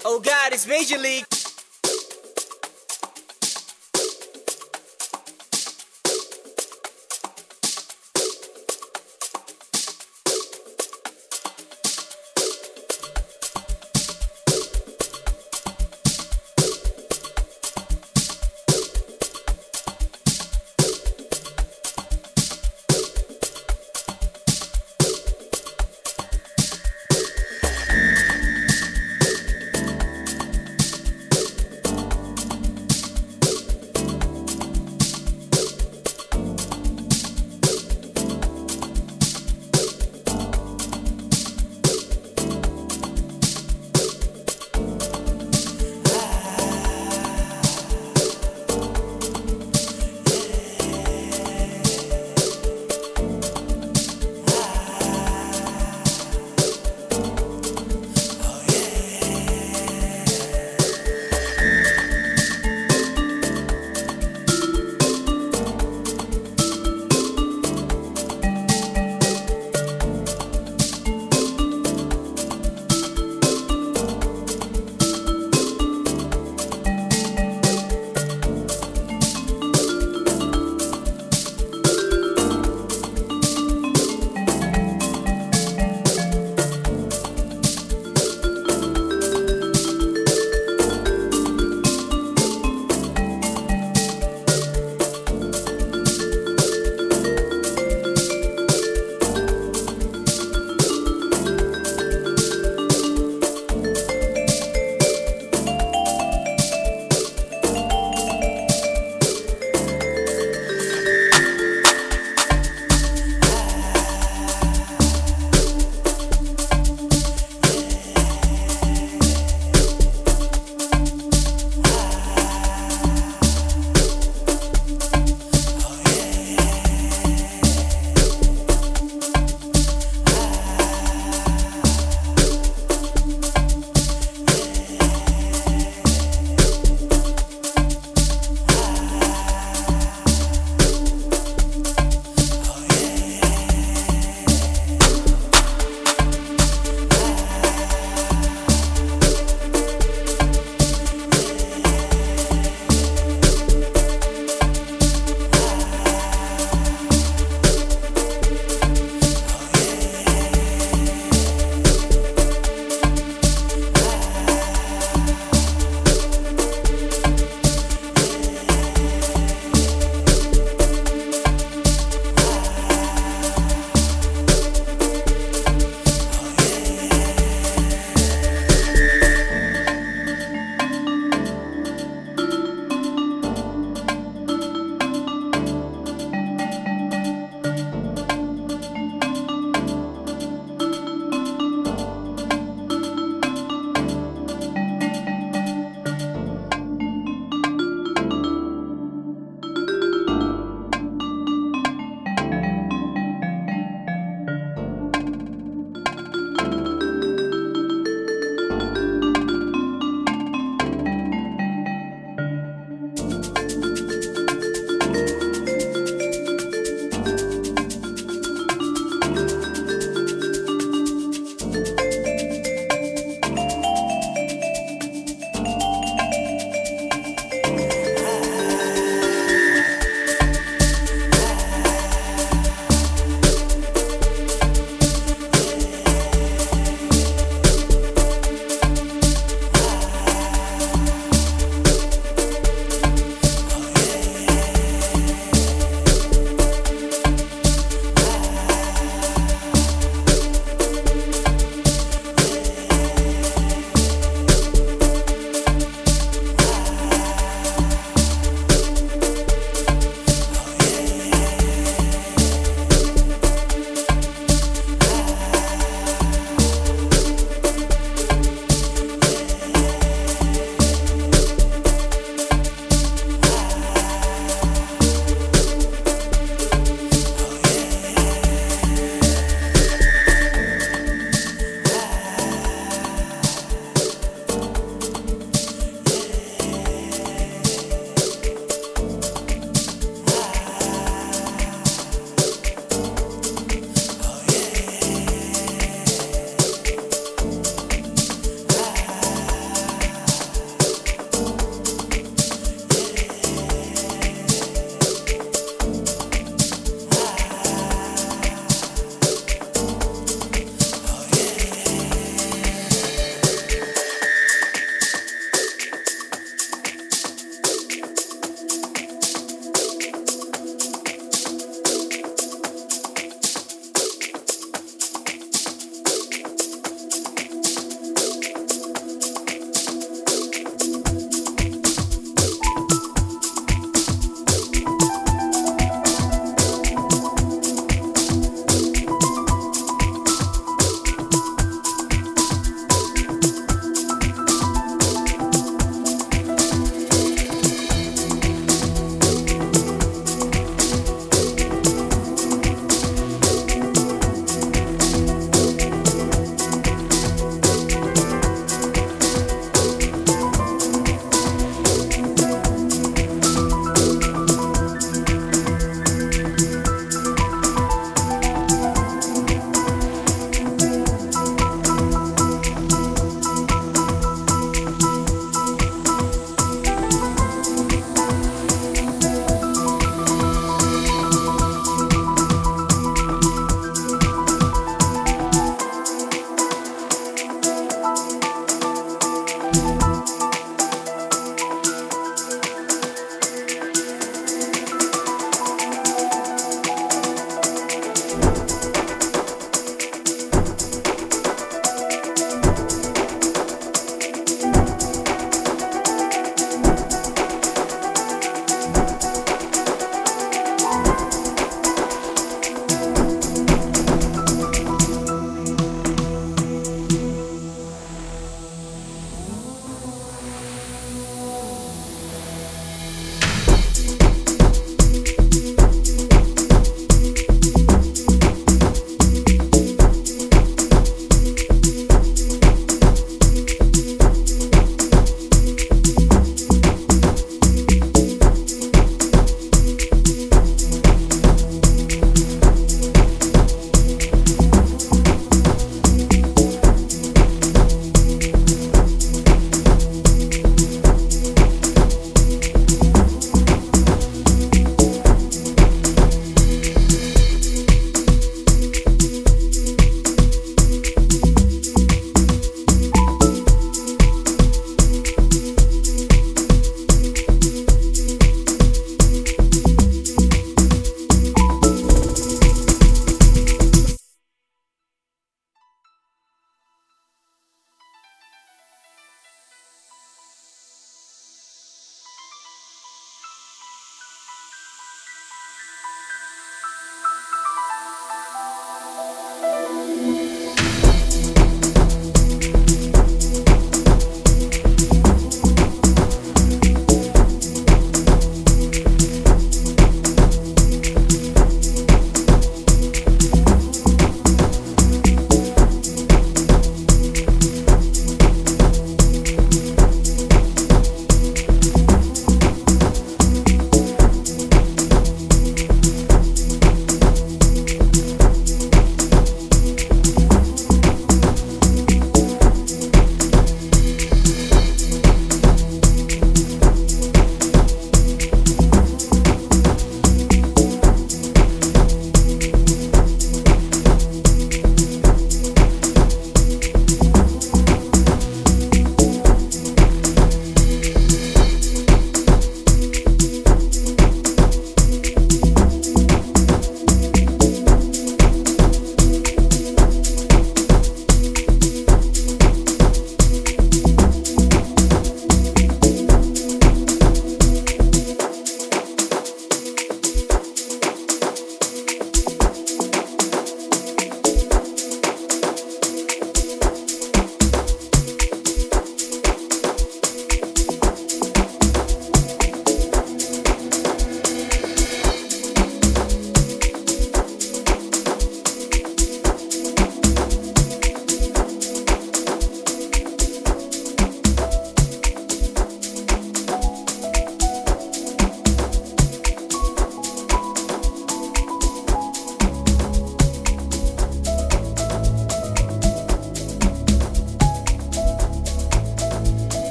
Oh God, it's Major League.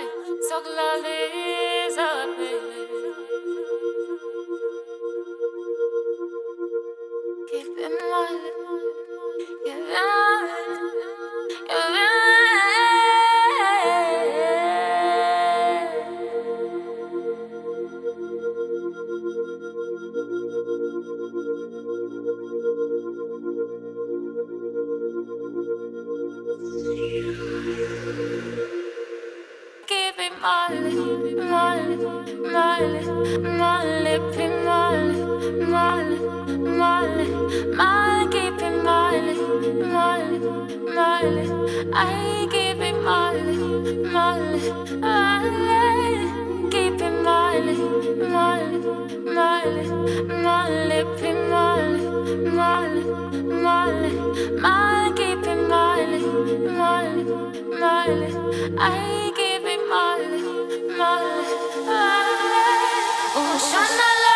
so glad up, baby. Keep in mind, keep in mind, keep in keep it Molly, Molly, Molly, Molly, keep Molly, Molly, Molly, Molly, keep it Molly, Molly, Molly, I keep it Molly, Molly, Molly, keep it Molly, Molly, Molly, Molly, keep Molly, Molly, Molly, Molly, keep it Molly, Molly, Molly, I keep it Molly, Molly, Molly. Oh, Shana.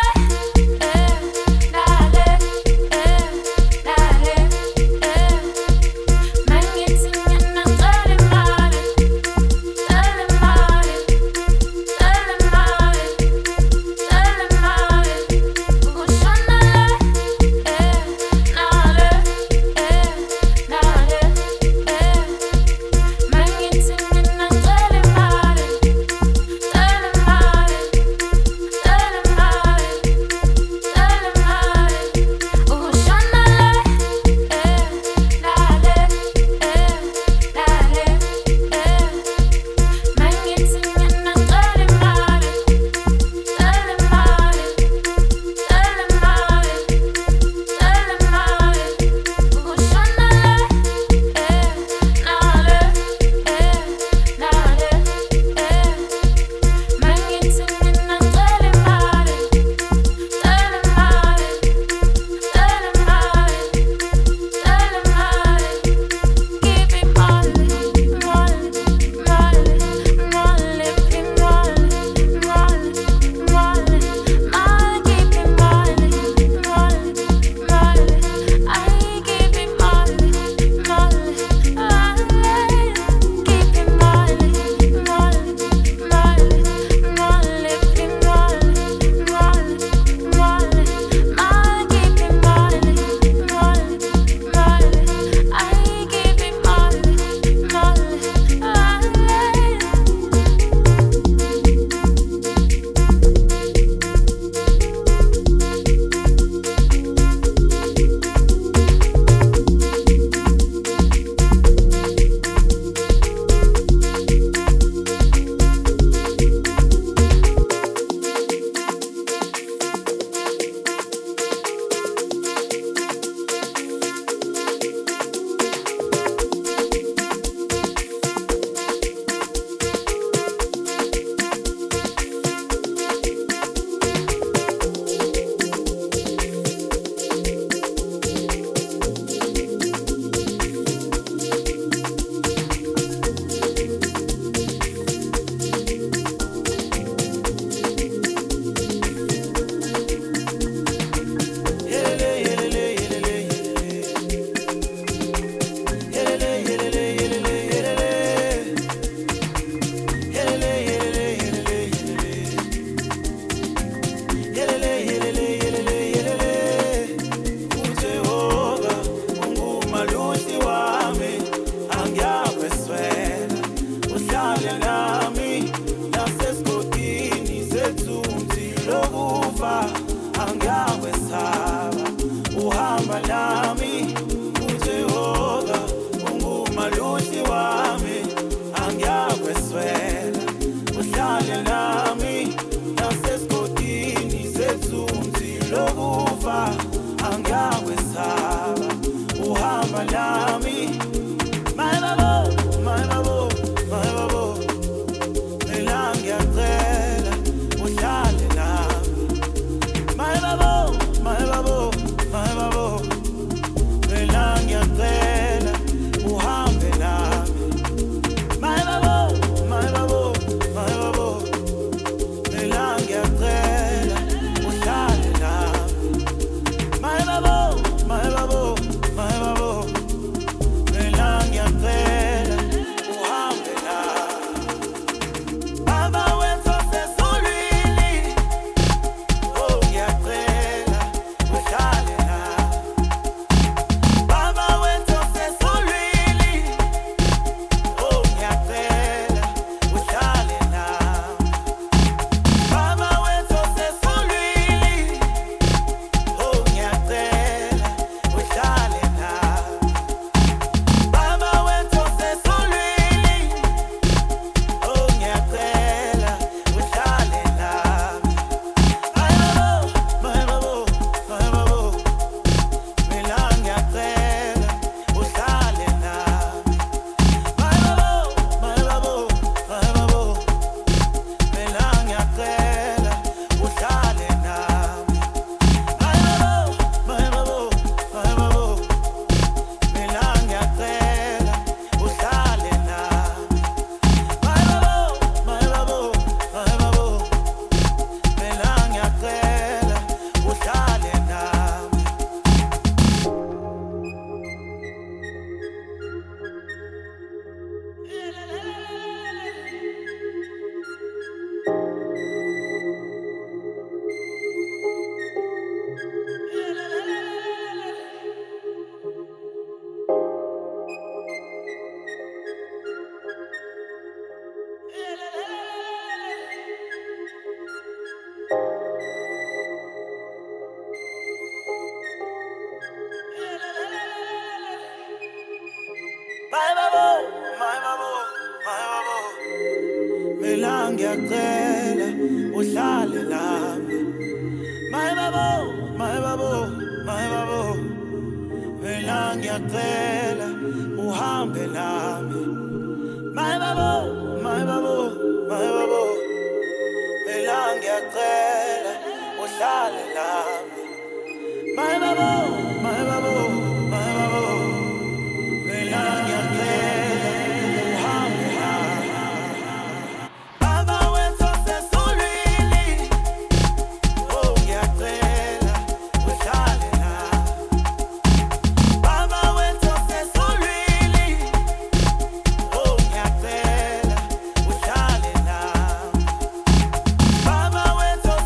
ngiyacela uhlale nami my babo my babo my babo mina ngiyacela uhambe nami my babo my babo my babo mina ngiyacela uhlale nami my babo my babo my babo mina ngiyacela uhambe nami baba wethu sesulwini oh ngiyacela uhlale nami baba wethu sesulwini oh ngiyacela uhlale nami baba wethu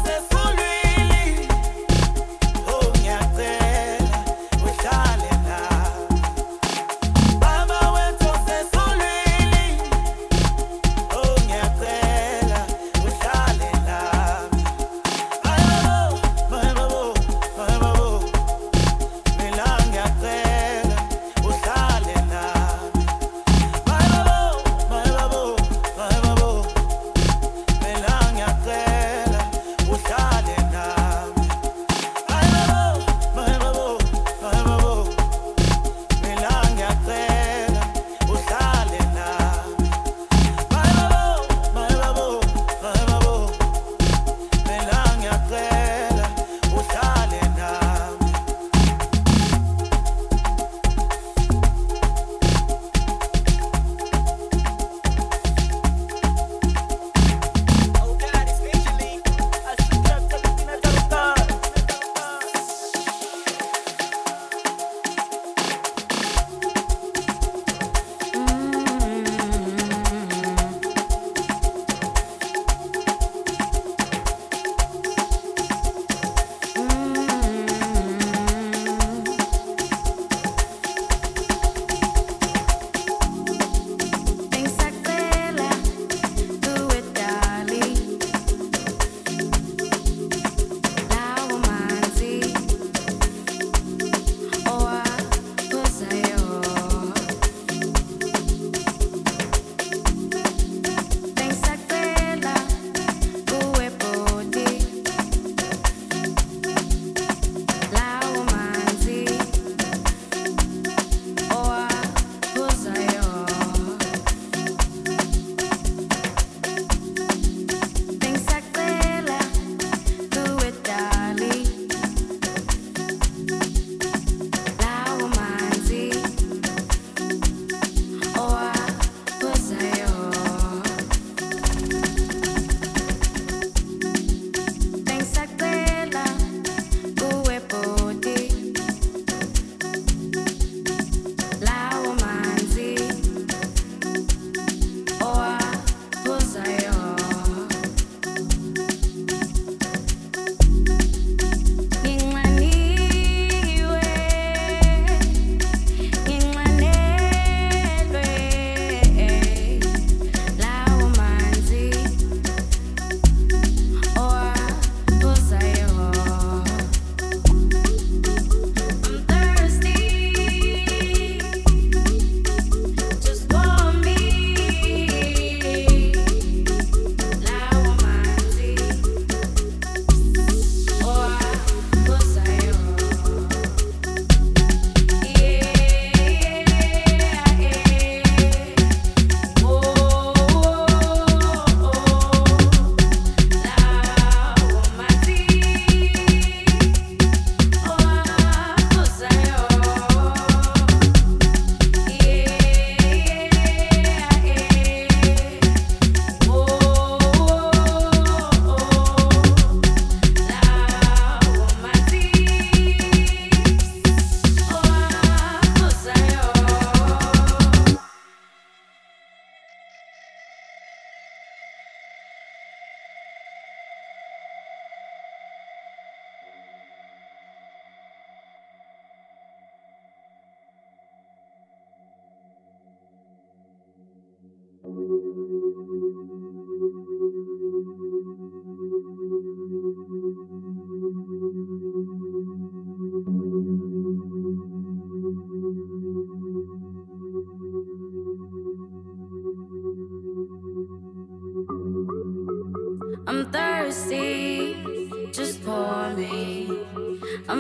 I'm thirsty, just pour me a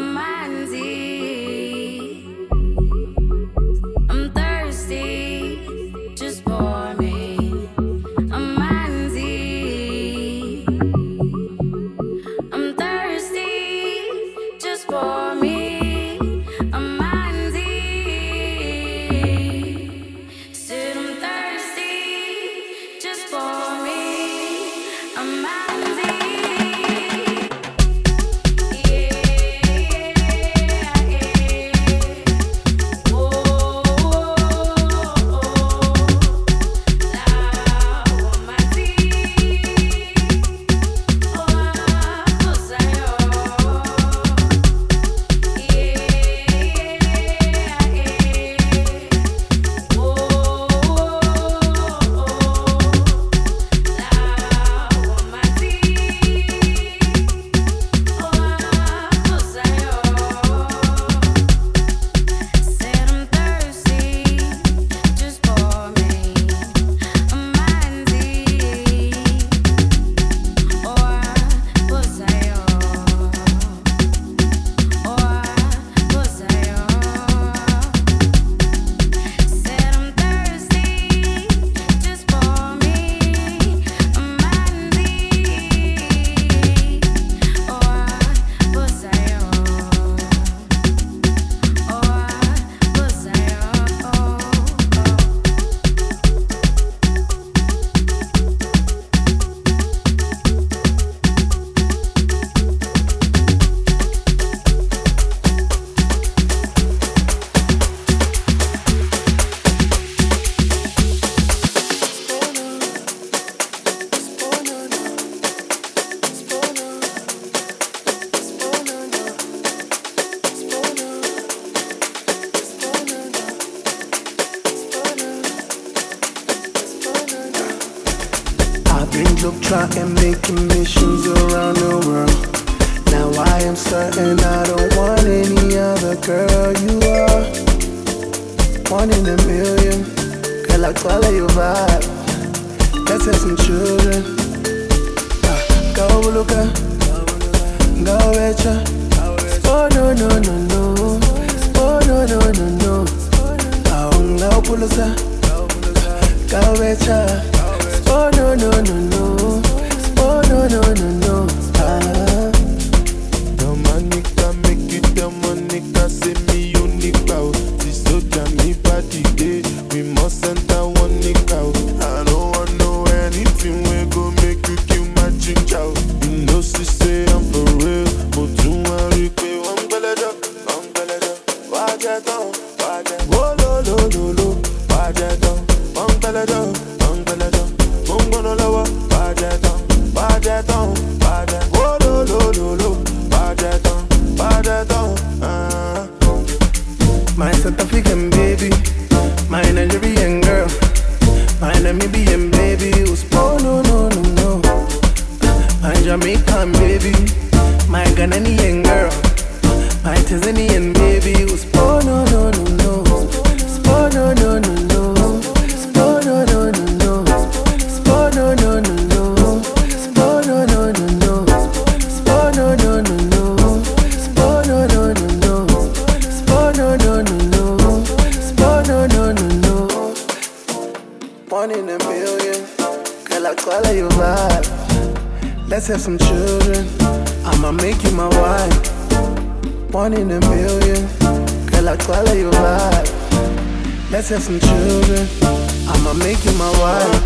manzi. I'm thirsty, just pour me a manzi. I'm thirsty, just pour me a manzi. Said I'm thirsty, just pour me a manzi. Trying making missions around the world. Now I am certain I don't want any other girl. You are one in a million. Girl, I call her your vibe. Let's have some children. Go Luca, go Recha. Oh no no no no. Oh no no no no. Go Pulusa, go Recha. Oh no no no no. Oh no no no no. The Monica make it the Monica say me unique out. The soldier me body day. We must enter one nick out. I don't want know anything we go make you kill my drink out. You know she say I'm for real, but you want to pay one belada. Watch it down, watch it. Oh lo lo lo lo. Watch it down, one belada. Gonna lower, bajeton, bajeton, bajeton. Oh lo lo lo lo, bajeton, bajeton. My South African baby, my Nigerian girl, my Namibian baby who's oh no no no no. My Jamaican baby, my Ghanaian girl, my Tanzanian baby who's oh no no no no. Oh no no no no. Oh no no no no. Oh no no no no. Oh no no no no. Oh no no no no. Oh no no no no. Oh no no no no. Oh no no no no. One in a million. Girl, I call her your vibe. Let's have some children. I'ma make you my wife. One in a million. Girl, I call her your vibe. Let's have some children. I'ma make you my wife.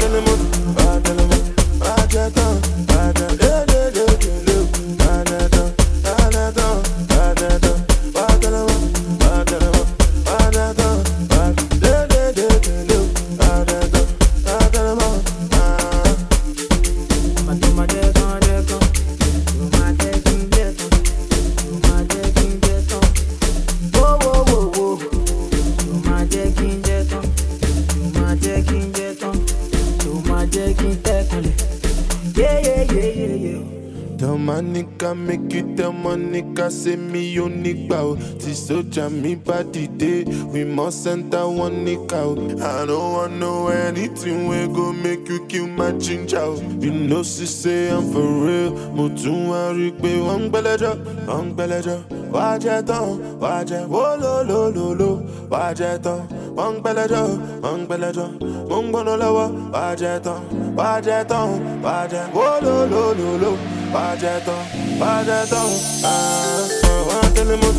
Tell my nigga, make you tell my nigga, say me unique bow. This soldier me body day, we must enter one nigga out. I don't want know anything we go make you kill my ginger. You know she say I'm for real. Mutun arigbe wang beleja. Wajeton, wo lo. Wajeton, wang beleja. Mung bono lawa. Wajeton, wo lo. Wajeton, wajeton,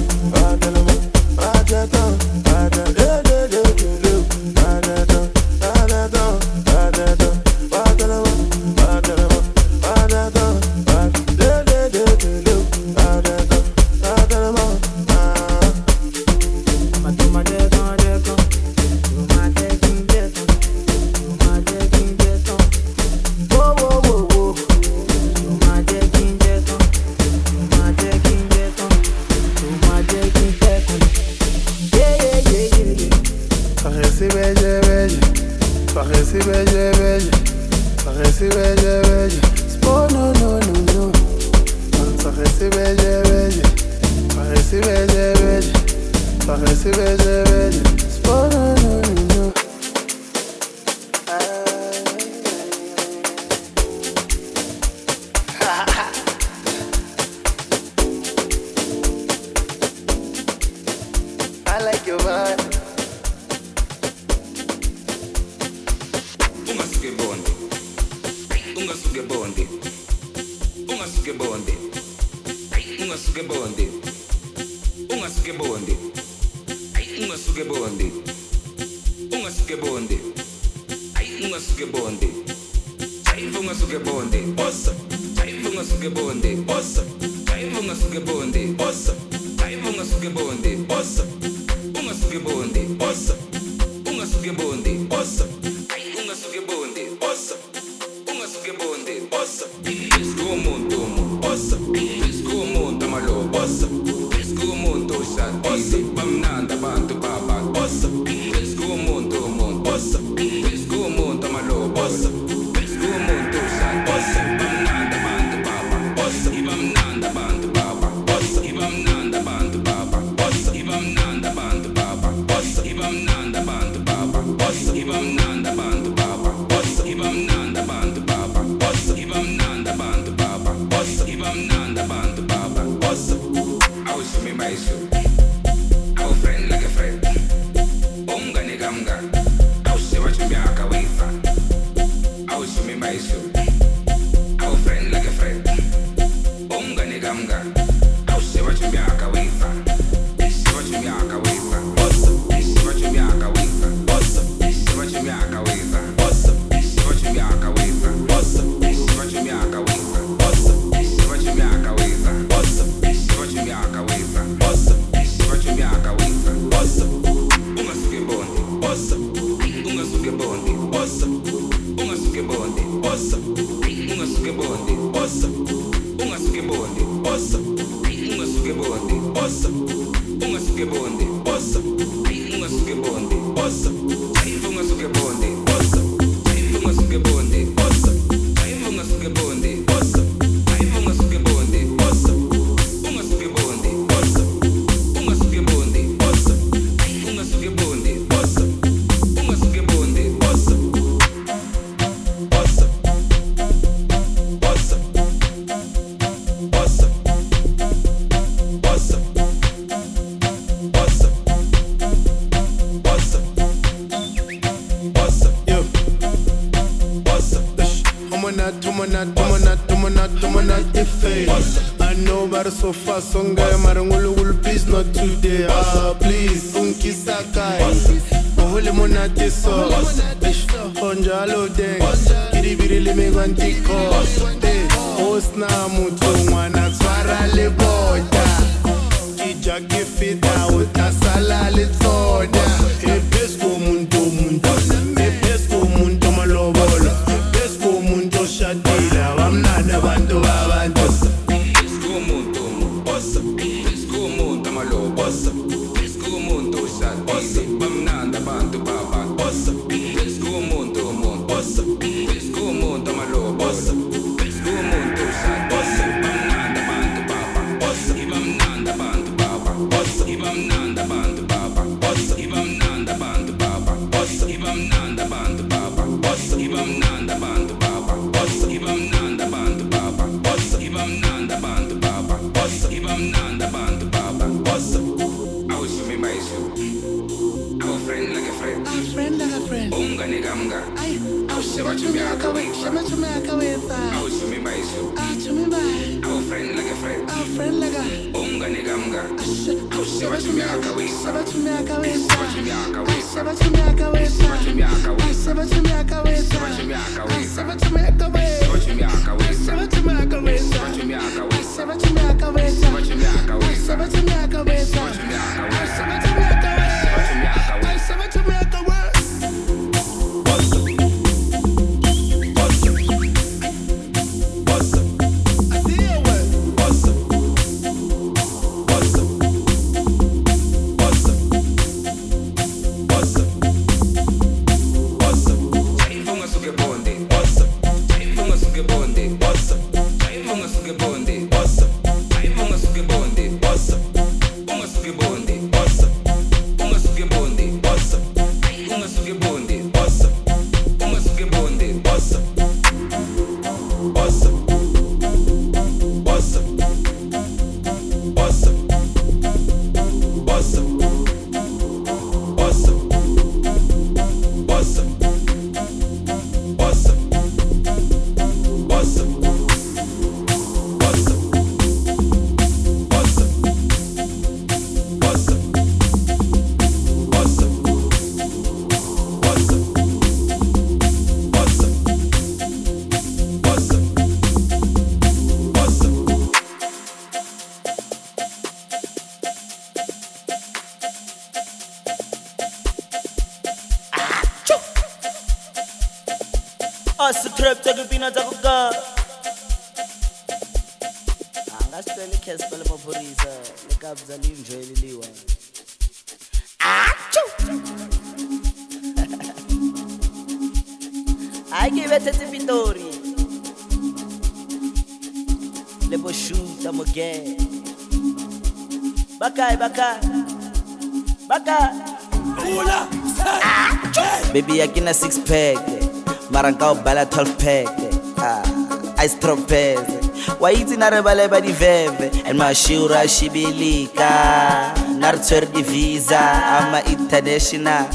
I know about so far, song guy, Marangulu, please not today. Please, Unki Sakai. Ohole monate so. Onjalo deng. Kiribiri lime gwantiko. Osna mutu mwana swara le boda. Kija kifita utasala le soda. Epesko mundo. Epesko mundo malobolo. Epesko mundo shadila. Wamnana bantu babantu. Asitrap takipina takuka angasicela ikhesi le maphorisa lekabza linjweliliwa ayikibethethe ipitori leboshuta moge bakai ula baby akina 6 pack Marangao bala 12 pack ice tropez Waiti na rebale ba di veve and mashura shibilika nartwer di visa ama international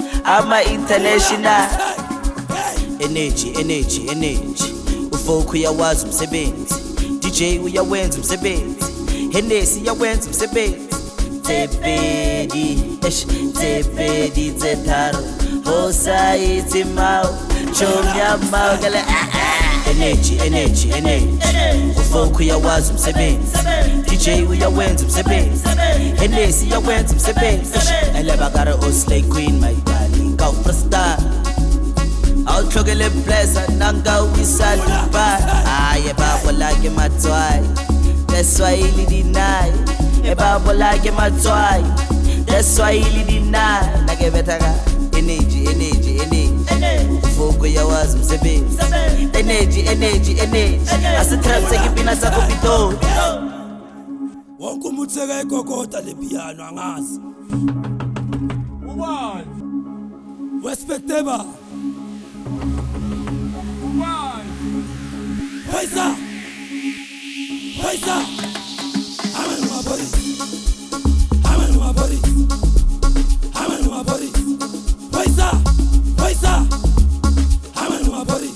energy ufoku yawazi umsebenzi DJ uyawenza umsebenzi Hennessy yawenza umsebenzi Tepedi zetaro Hosaiti mau Chomya mau gale Energy Ufoku yawazi umsebenzi DJ uyawenza umsebenzi Hennessy yawenza umsebenzi Elebagara Osley Queen my darling Kau prasta Outlogele blessa Nanga wisa Dubai Aye babo like matwai That's why he deny Babo like matwai That's why he deny Nagebetaga Energy Ufoku yawazi umsebenzi Energy Asitrap sekipina sako pito Wonke umutheka ikokota le piano angazi Ubani Respectable Ubani Paisa Amanu mabori Paisa Amanu mabori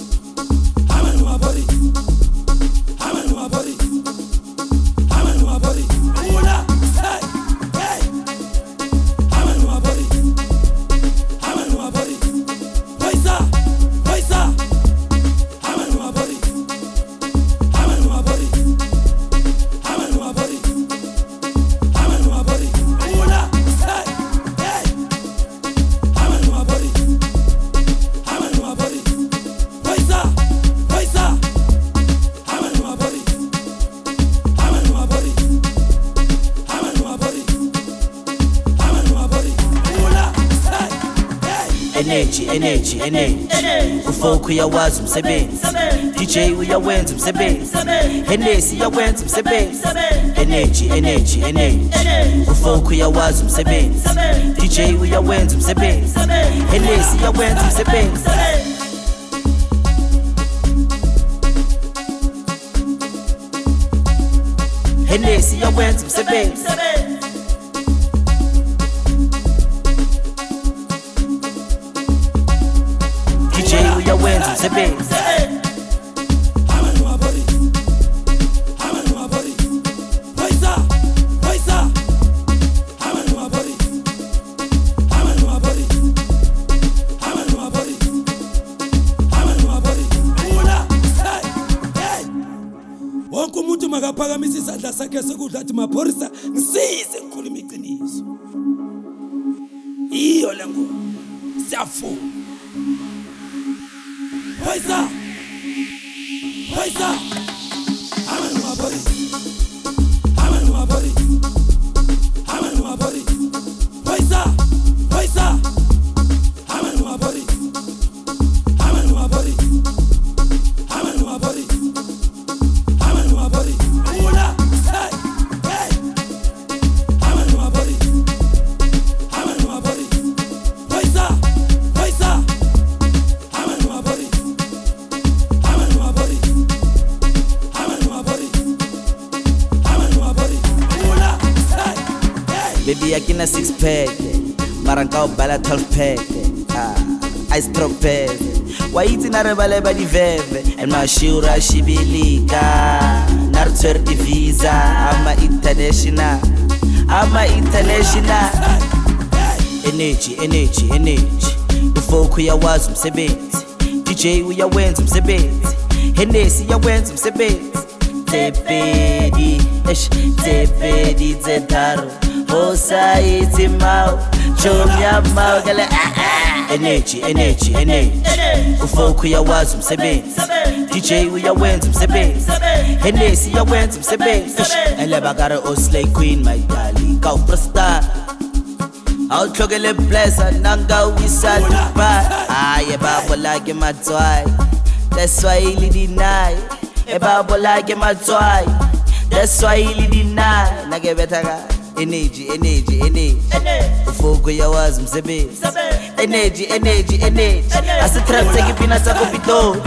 Ula hey Amanu mabori Paisa Amanu mabori Ula hey Amanu mabori Paisa Amanu mabori Ula hey Energy Ufoku yawazi umsebenzi DJ uyawenza umsebenzi Hennessy yawenza umsebenzi Energy Ufoku yawazi umsebenzi DJ uyawenza umsebenzi Hennessy yawenza umsebenzi Hennessy yawenza umsebenzi DJ uyawenza umsebenzi Amanu mabori Paisa makaphakamisa isandla sakhe sokudla athi maphorisa ngisize ngikhuluma iqiniso iyo le ngoma siyafuna phoyisa phoyisa amanu maphorisa amanu maphorisa amanu maphorisa phoyisa phoyisa amanu maphorisa amanu maphorisa amanu maphorisa amanu maphorisa ula hey hey amanu maphorisa amanu maphorisa phoyisa phoyisa amanu maphorisa amanu maphorisa amanu maphorisa amanu maphorisa ula hey hey Baby akina 6 pack mara nka bala 12 pack ice tropez waiti na rebale ba diveve and mashura shibilika nartser divisa ama international energy ufoku yawazi umsebenzi DJ uyawenza umsebenzi Hennessy yawenza umsebenzi Tepedi zetaro Hosaiti mau Chomya mau gale Energy ufoku yawazi umsebenzi DJ uyawenza umsebenzi Hennessy yawenza umsebenzi Elebagare o slay queen my darling Kau prasta Outlogele blessa nanga wisa Dubai Aye babo like matswai That's why he deny Babo like matswai That's why he deny Nage betaga energy ufoku yawazi umsebenzi energy asitrap take ipina sako pito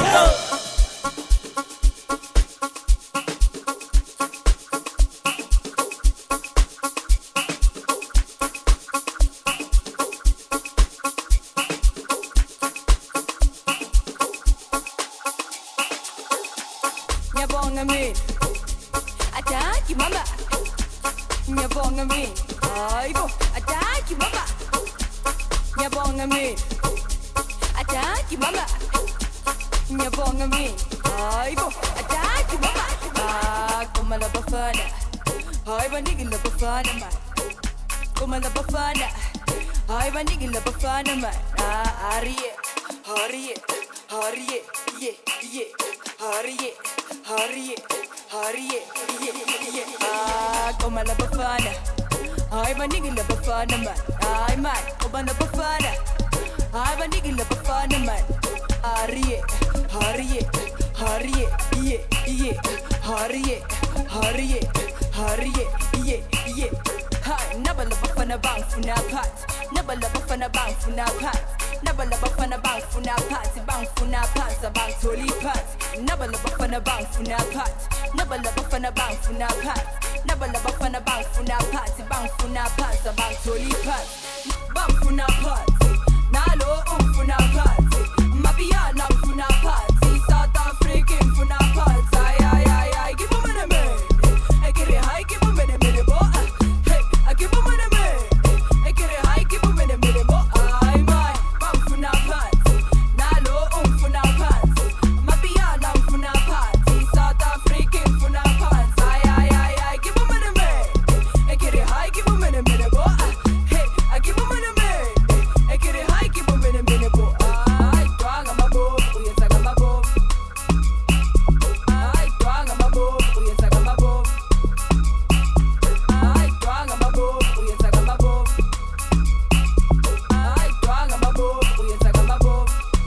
Nyabonga me ataki mama Nyabonga me aibo ataki mama Nyabonga me ataki mama Nyabonga me aibo ataki mama Kuma la bafana ai banigi la bafana ma Kuma la bafana ai banigi la bafana ma Hariye yeah Hariye Kuma la bafana ai banigi la bafana ma ai man Kuma la bafana ai banigi la bafana ma Hariye yeah Hi nabala bafana bang funa pat Nabala bafana bang funa pat Nabala bafana bang funa pat Bang funa pat bang toli pat Nabala bafana bang funa pat Nabala bafana bang funa pat Nabala bafana bang funa pat Bang funa pat bang toli pat Bang funa pat Nalo funa pat Mafia na funa pat South African funa pat Ay give me the man I get it high give me the minute boy Hey I give me the man I get it high give me the minute boy Ay man bang funa pat Nalo funa pat Mafia na funa pat South African funa pat Ay give me the man I get it high give me the minute boy Hey I give me the man I get it high give me the minute boy Ay twanga mabob uyenzaga mabob Ay twanga mabob uyenzaga mabob Ay twanga mabob uyenzaga mabob Ay twanga mabob uyenzaga mabob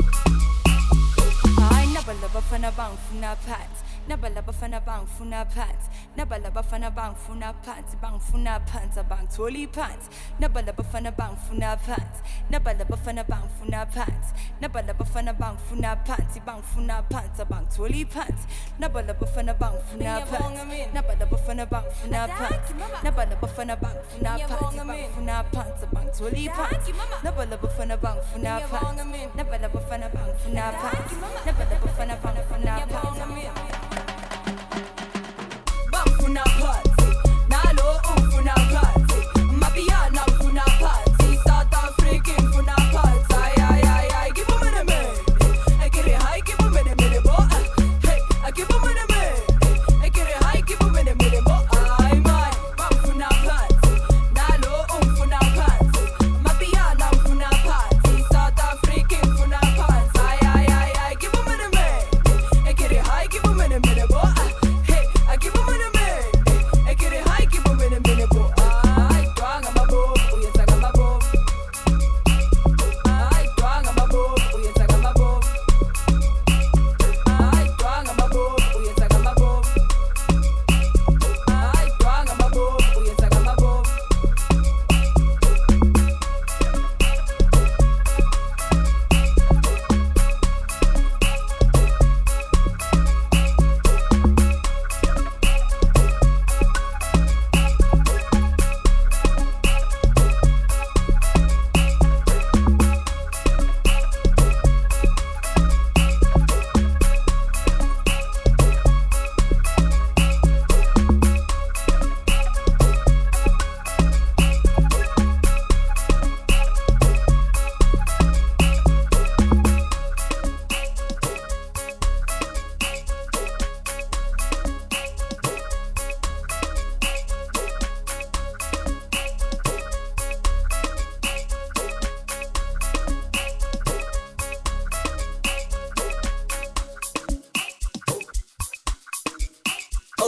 Ay nabala bafana bang funa pat Nabala bafana bang funa pat Nabala bafana bang funa pat Bang funa pants bang toli pants Nabala bafana bang funa pat Nabala bafana bang funa pat Nabala bafana bang funa pat Bang funa pants bang toli pants Nabala bafana bang funa pat Nabala bafana bang funa pat Nabala bafana bang funa pat Bang funa pants bang toli pants Nabala bafana bang funa pat Nabala bafana bang funa pat Nabala bafana bang funa pat Bang funa pat Nalo funa pat Mafia na funa pat South African funa pat Ay give me the man I get it high give me the minute boy Hey I give me the man I get it high give me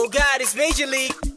Oh God, it's Major League.